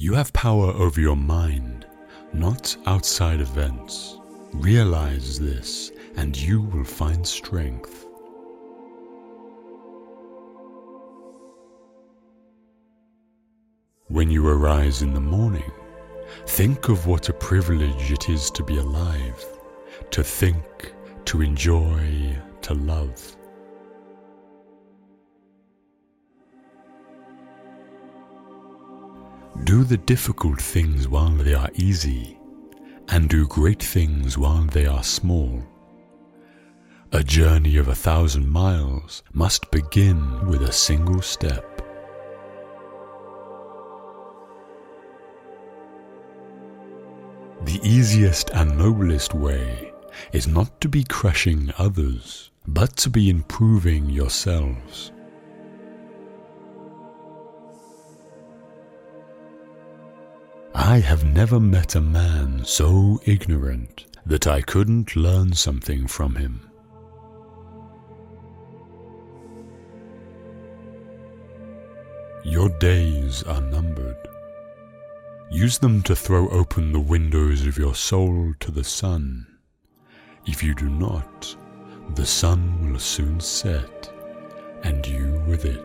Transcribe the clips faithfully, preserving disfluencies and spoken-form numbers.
You have power over your mind, not outside events. Realize this, and you will find strength. When you arise in the morning, think of what a privilege it is to be alive, to think, to enjoy, to love. Do the difficult things while they are easy, and do great things while they are small. A journey of a thousand miles must begin with a single step. The easiest and noblest way is not to be crushing others, but to be improving yourselves. I have never met a man so ignorant that I couldn't learn something from him. Your days are numbered. Use them to throw open the windows of your soul to the sun. If you do not, the sun will soon set, and you with it.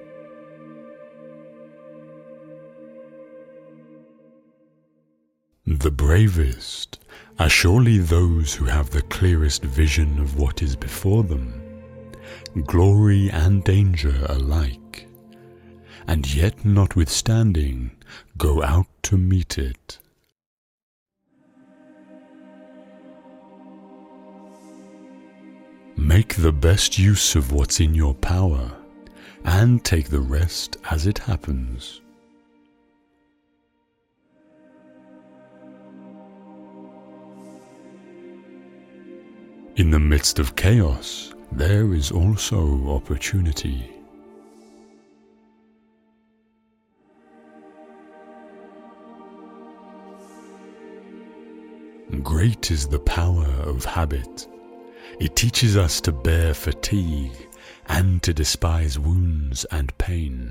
The bravest are surely those who have the clearest vision of what is before them, glory and danger alike, and yet notwithstanding go out to meet it. Make the best use of what's in your power, and take the rest as it happens. In the midst of chaos, there is also opportunity. Great is the power of habit. It teaches us to bear fatigue and to despise wounds and pain.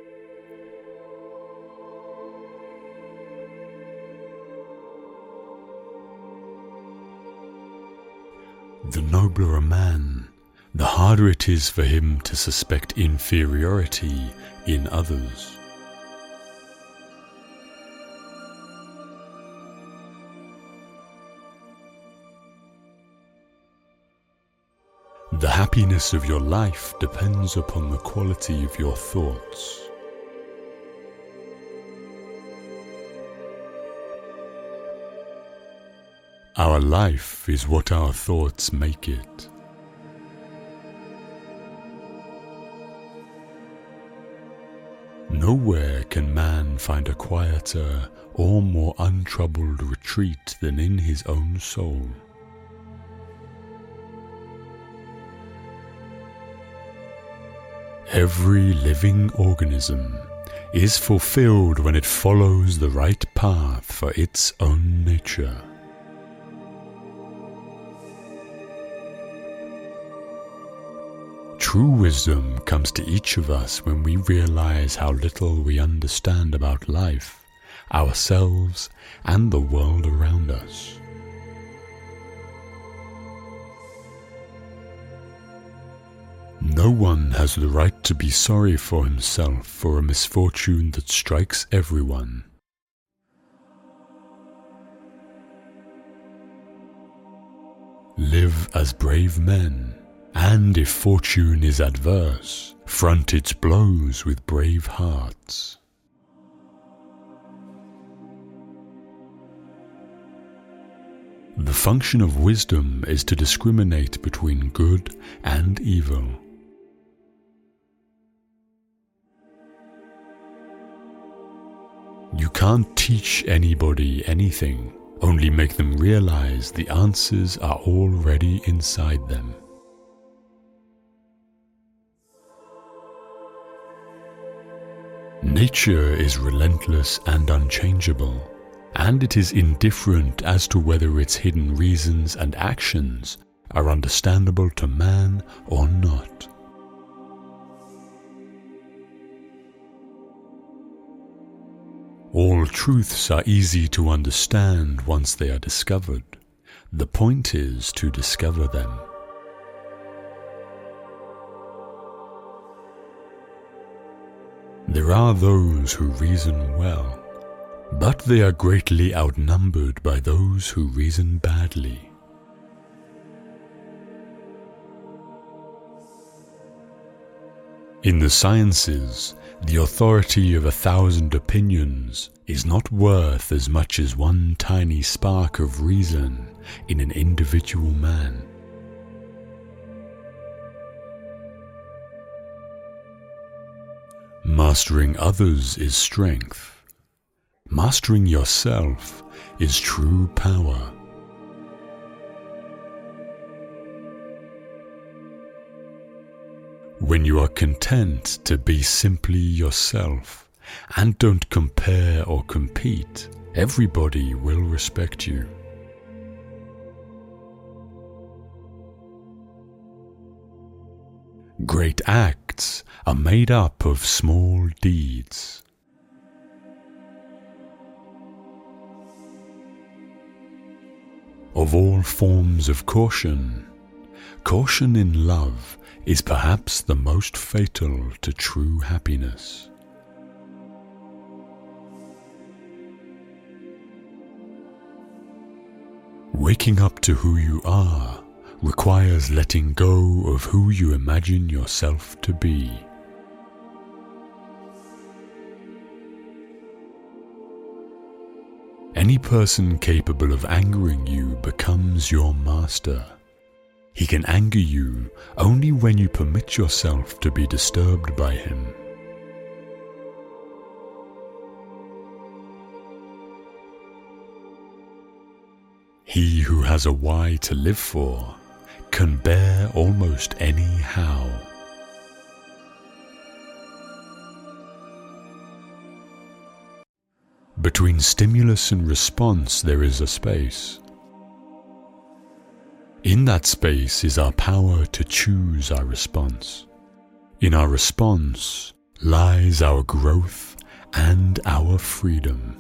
The nobler a man, the harder it is for him to suspect inferiority in others. The happiness of your life depends upon the quality of your thoughts. Our life is what our thoughts make it. Nowhere can man find a quieter or more untroubled retreat than in his own soul. Every living organism is fulfilled when it follows the right path for its own nature. True wisdom comes to each of us when we realize how little we understand about life, ourselves, and the world around us. No one has the right to be sorry for himself for a misfortune that strikes everyone. Live as brave men, and if fortune is adverse, front its blows with brave hearts. The function of wisdom is to discriminate between good and evil. You can't teach anybody anything, only make them realize the answers are already inside them. Nature is relentless and unchangeable, and it is indifferent as to whether its hidden reasons and actions are understandable to man or not. All truths are easy to understand once they are discovered. The point is to discover them. There are those who reason well, but they are greatly outnumbered by those who reason badly. In the sciences, the authority of a thousand opinions is not worth as much as one tiny spark of reason in an individual man. Mastering others is strength. Mastering yourself is true power. When you are content to be simply yourself and don't compare or compete, everybody will respect you. Great acts are made up of small deeds. Of all forms of caution, caution in love is perhaps the most fatal to true happiness. Waking up to who you are requires letting go of who you imagine yourself to be. Any person capable of angering you becomes your master. He can anger you only when you permit yourself to be disturbed by him. He who has a why to live for can bear almost any how. Between stimulus and response there is a space. In that space is our power to choose our response. In our response lies our growth and our freedom.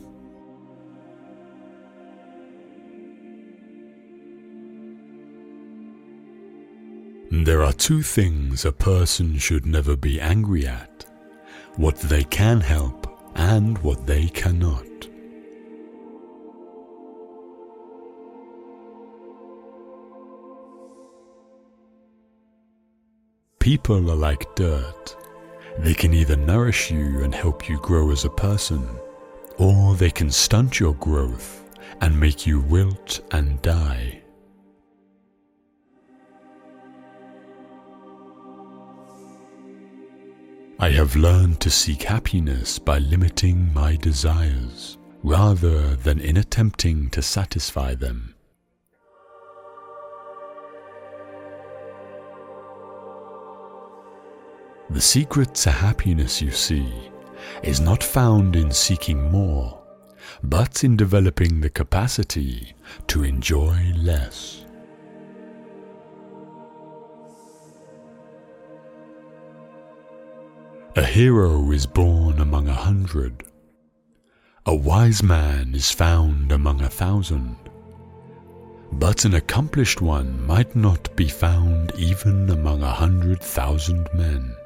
There are two things a person should never be angry at: what they can help and what they cannot. People are like dirt. They can either nourish you and help you grow as a person, or they can stunt your growth and make you wilt and die. I have learned to seek happiness by limiting my desires, rather than in attempting to satisfy them. The secret to happiness, you see, is not found in seeking more, but in developing the capacity to enjoy less. A hero is born among a hundred. A wise man is found among a thousand. But an accomplished one might not be found even among a hundred thousand men.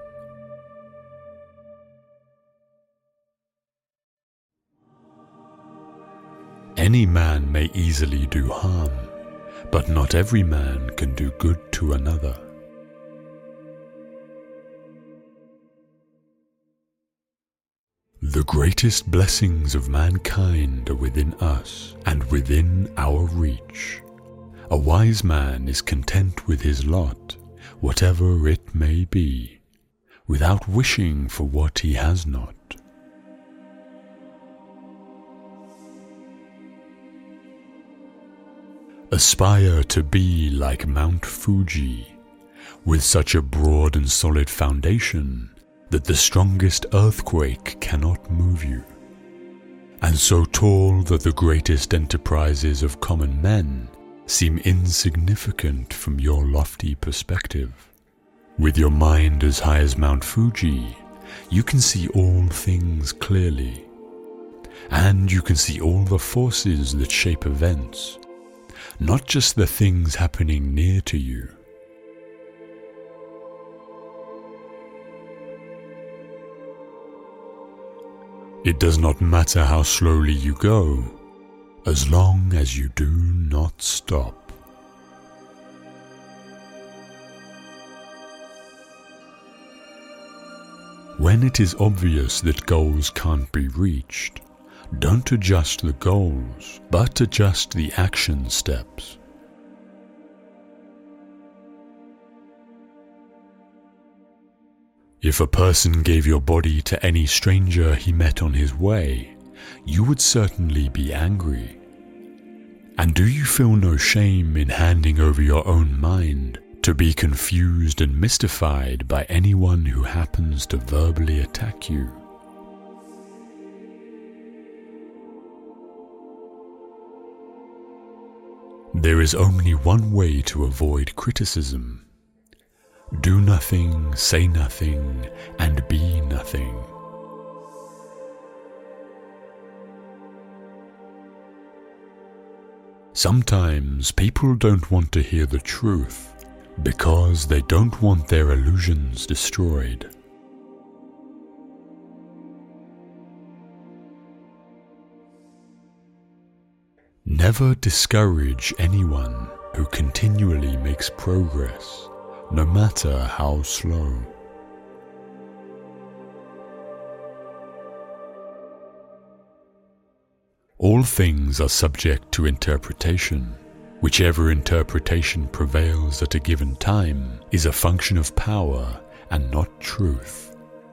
Any man may easily do harm, but not every man can do good to another. The greatest blessings of mankind are within us and within our reach. A wise man is content with his lot, whatever it may be, without wishing for what he has not. Aspire to be like Mount Fuji, with such a broad and solid foundation that the strongest earthquake cannot move you, and so tall that the greatest enterprises of common men seem insignificant from your lofty perspective. With your mind as high as Mount Fuji, you can see all things clearly, and you can see all the forces that shape events, not just the things happening near to you. It does not matter how slowly you go, as long as you do not stop. When it is obvious that goals can't be reached, don't adjust the goals, but adjust the action steps. If a person gave your body to any stranger he met on his way, you would certainly be angry. And do you feel no shame in handing over your own mind to be confused and mystified by anyone who happens to verbally attack you? There is only one way to avoid criticism. Do nothing, say nothing, and be nothing. Sometimes people don't want to hear the truth because they don't want their illusions destroyed. Never discourage anyone who continually makes progress, no matter how slow. All things are subject to interpretation. Whichever interpretation prevails at a given time is a function of power and not truth.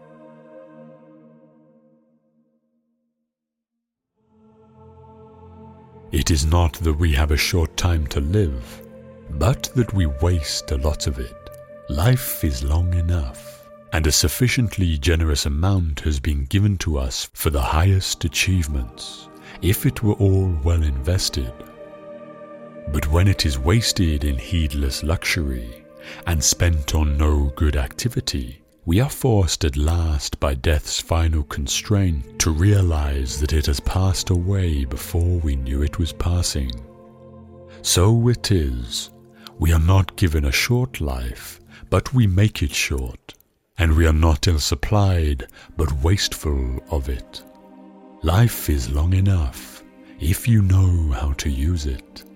It is not that we have a short time to live, but that we waste a lot of it. Life is long enough, and a sufficiently generous amount has been given to us for the highest achievements, if it were all well invested. But when it is wasted in heedless luxury and spent on no good activity, we are forced at last by death's final constraint to realize that it has passed away before we knew it was passing. So it is. We are not given a short life, but we make it short, and we are not ill-supplied, but wasteful of it. Life is long enough, if you know how to use it.